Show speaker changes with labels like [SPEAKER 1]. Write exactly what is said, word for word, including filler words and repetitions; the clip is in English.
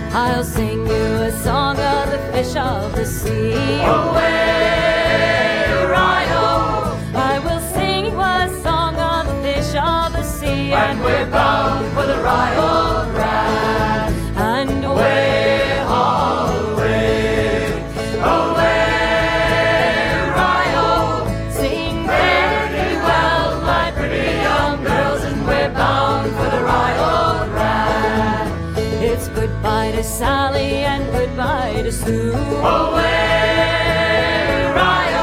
[SPEAKER 1] I'll sing you a song of the fish of the sea.
[SPEAKER 2] Away, Rio,
[SPEAKER 1] I will sing you a song of the fish of the sea.
[SPEAKER 2] and we're bound for the Rio Grande.
[SPEAKER 1] And
[SPEAKER 2] Away, away, away, Rio,
[SPEAKER 1] sing
[SPEAKER 2] very well, my pretty young girls, and we're bound for the Rio Grande.
[SPEAKER 1] it's goodbye to Sally and goodbye to Sue.
[SPEAKER 2] Away, Rio.